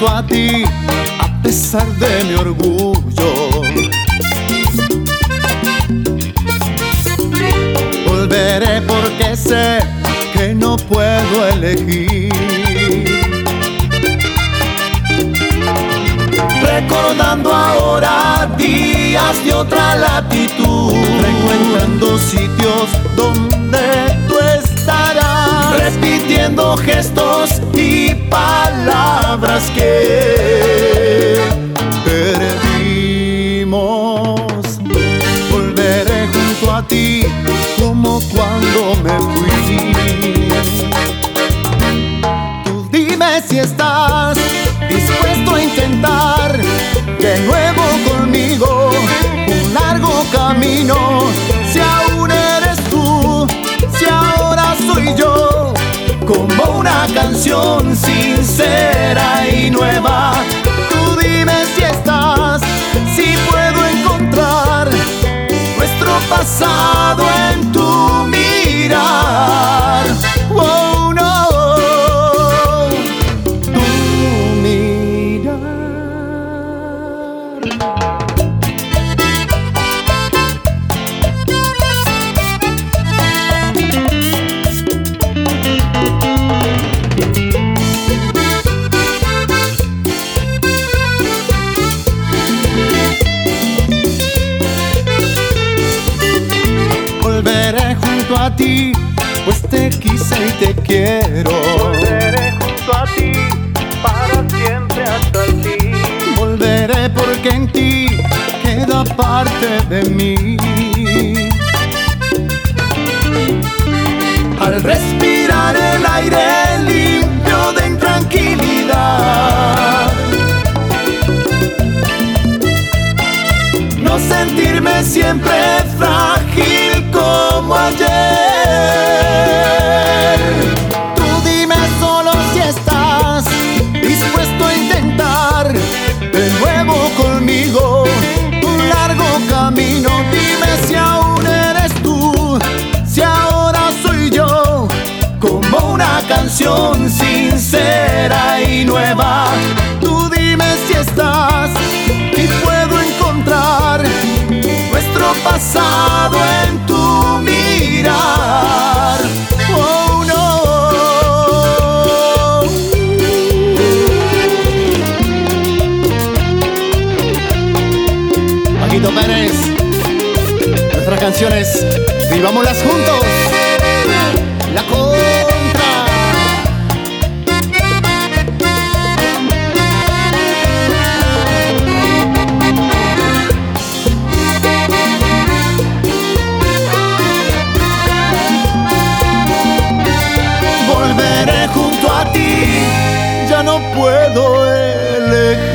junto a ti, a pesar de mi orgullo. Volveré porque sé que no puedo elegir. Recordando ahora días de otra latitud, frecuentando sitios donde tú estarás, repitiendo gestos y palabras que perdimos. Volveré junto a ti como cuando me fui. Tú dime si estás dispuesto a intentar de nuevo conmigo un largo camino. Si aún eres tú, si ahora soy yo, como una canción sincera y nueva. Tú dime si estás, si puedo encontrar nuestro pasado en tu mirar. Oh, no. Volveré junto a ti, pues te quise y te quiero. Volveré junto a ti, para siempre hasta el fin. Volveré porque en ti queda parte de mí. Al respirar el aire limpio de intranquilidad, no sentirme siempre frágil como ayer. Tú dime solo si estás dispuesto a intentar de nuevo conmigo un largo camino. Dime si aún eres tú, si ahora soy yo, como una canción sincera y nueva. Tú dime si estás y puedo encontrar nuestro pasado en tu mirar. Oh, no. Paquito Pérez, nuestras canciones, vivámoslas juntos. La Contra. Volveré junto a ti, ya no puedo elegir.